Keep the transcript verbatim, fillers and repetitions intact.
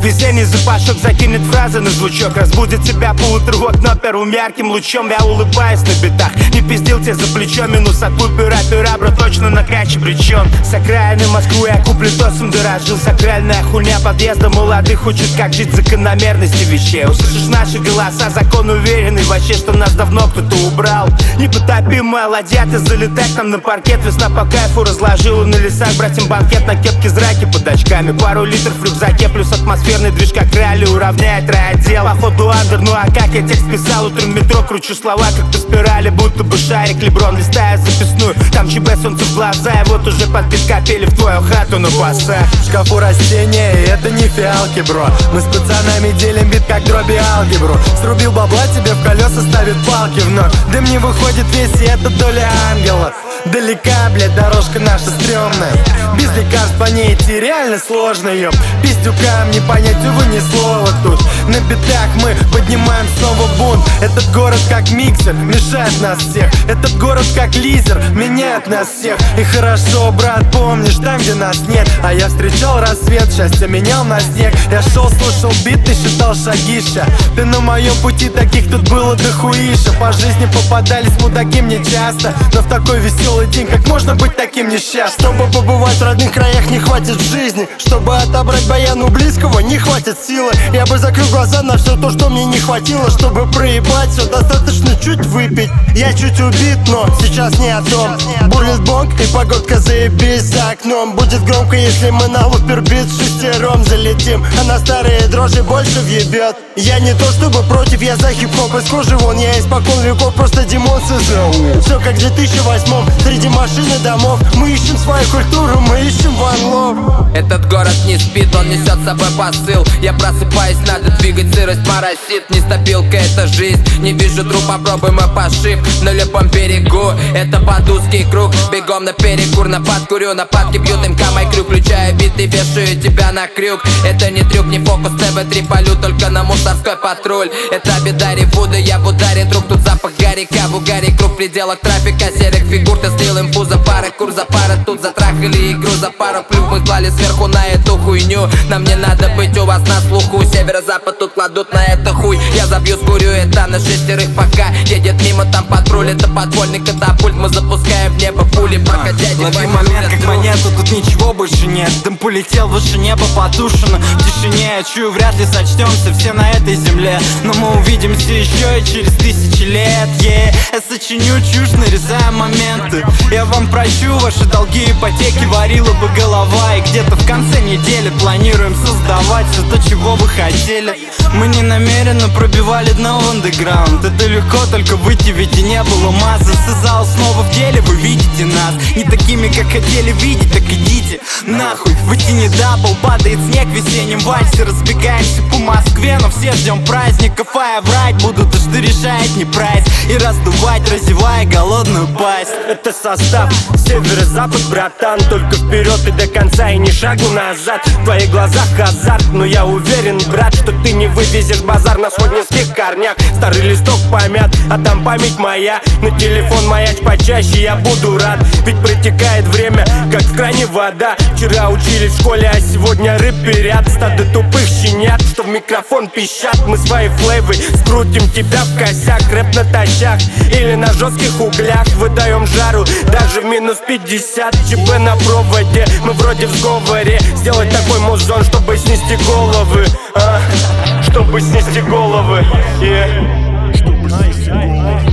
Весенний запашок закинет фразы на звучок, разбудит тебя поутру в окно первым ярким лучом. Я улыбаюсь на битах, не пиздил тебе за плечо. Минус от пупера, пера, бро, точно на краче причем. С окраины Москвы я куплетосом дорожил. Сакральная хуйня подъезда молодых учит, как жить закономерности вещей. Услышишь наши голоса, закон уверенный вообще, что нас давно кто-то убрал. Непотопимая ладья, ты залетай к нам на паркет. Весна по кайфу разложила на лесах братьям банкет. На кепке зраки под очками, пару литров в рюкзаке, плюс атмосферный движ, как ралли уравняет райотдел. Походу андер, ну а как я текст писал утром в метро, кручу слова как по спирали, будто бы шарик Леброн. Листая записную, там ЧБ, солнце в глаза, и вот уже под бит капели в твою хату на басах. В шкафу растения, и это не фиалки, бро. Мы с пацанами делим бит, как дроби алгебру. Срубил бабла, тебе в колеса ставит палки вновь. Дым не выходит весь, и это доля ангелов. Далека, блядь, дорожка наша стрёмная. Без лекарств по ней идти реально сложно, ёп. Пиздюкам не понять, увы, ни слова тут. На битах мы поднимаем снова бунт. Этот город как миксер, мешает нас всех. Этот город как лизер, меняет нас всех. И хорошо, брат, помнишь, там, где нас нет. А я встречал рассвет, счастье менял на снег. Я шел, слушал биты, считал шагища. Ты на моем пути, таких тут было дохуища. По жизни попадались мудаки мне часто, но в такой веселый день как можно быть таким несчастным? Чтобы побывать в родных краях не хватит жизни. Чтобы отобрать баяну близкого не хватит силы. Я бы закрыл глаза на все то, что мне не хватило. Чтобы проебать все, достаточно чуть выпить. Я чуть убит, но сейчас не о том. Бурлит бонг и погодка заебись за окном. Будет громко, если мы на лупербит с шестером залетим, а на старые дрожжи больше въебет. Я не то чтобы против, я за хип-хоп из кожи вон. Я испокон веков просто Димон СЗУ. Все как в две тысячи восьмом, среди машин и домов. Мы ищем свою культуру, мы ищем one love. Этот город не спит, он несет с собой посыл. Я просыпаюсь, надо двигать, сырость паразит. Нестабилка, это жизнь, не вижу труп, попробуем мы пошив. На любом берегу, это под узкий круг. Бегом на перекур, напад курю, нападки бьют МК Майкрю. Включаю бит и вешаю тебя на крюк. Это не трюк, не фокус, ТВ три полю, только на мусорской патруль. Это беда ревуда, я в ударе друг, тут запах гарика. В угаре круг, в пределах трафика серых фигур. Ты слил инфу за пара, кур за пара, тут затрахали игру за пару плюх. Мы клали сверху на эту хуйню. Нам не надо быть у вас на слуху. Северо-запад тут кладут на это хуй. Я забью, скурю, это на шестерых пока едет мимо, там патруль. Это подвольный катапульт, мы запускаем в небо пули. Пока дяди лови момент, как монету, тут ничего больше нет. Дым полетел выше неба, потушено в тишине. Я чую, вряд ли сочтемся все на этой земле, но мы увидимся еще и через тысячи лет. yeah. Я сочиню чушь, нарезаю моменты. Я вам прощу ваши долги, ипотеки, варила бы голова. И где-то в конце недели планируем создавать все то, чего вы хотели. Мы не намеренно пробивали дно в андеграунд. Это легко, только выйти, ведь и не было массы. Зал снова в деле, вы видите нас не такими, как хотели видеть, так идите нахуй. В тени дабл, падает снег в весеннем вальсе. Разбегаемся по Москве, но все ждем праздников. А я врать буду, то что решает не прайс. И раздувать, разевая голодную пасть. Это состав северо-запад, братан. Только вперед и до конца, и ни шагу назад. В твоих глазах азарт, но я уверен, брат, что ты не вывезешь базар на сходнинских корнях. Старый листок помят, а там память моя. На телефон маяч почаще, я буду рад. Ведь протекает время, как в кране вода. Вчера учились в школе, а сегодня рэперят. Стадо тупых щенят, что в микрофон пищат. Мы свои флейвы скрутим тебя в косяк. Рэп натощак или на жестких углях. Выдаем жару даже в минус пятьдесят. ЧП на проводе, мы вроде в сговоре. Сделать такой музон, чтобы снести головы, а? Чтобы снести головы, yeah. Чтобы снести головы.